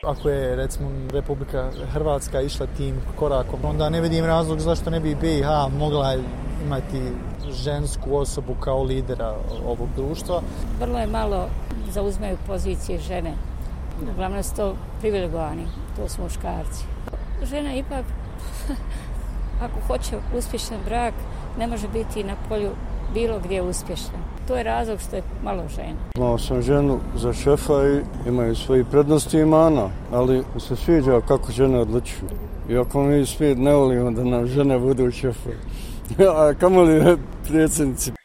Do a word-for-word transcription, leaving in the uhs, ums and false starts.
Ako je, recimo, Republika Hrvatska išla tim korakom, onda ne vidim razlog zašto ne bi B i H mogla imati žensku osobu kao lidera ovog društva. Vrlo je malo zauzmaju pozicije žene. Uglavnom su to privilegovani, to su muškarci. Žena ipak, ako hoće uspješan brak, ne može biti na polju bilo gdje uspješna. To je razlog što je malo žena. Imao sam ženu za šefa i imaju svoji prednosti i mana, ali mi se sviđa kako žene odlučuju. Iako mi svi ne volimo da nam žene budu šefovi. A kamoli predsjednici.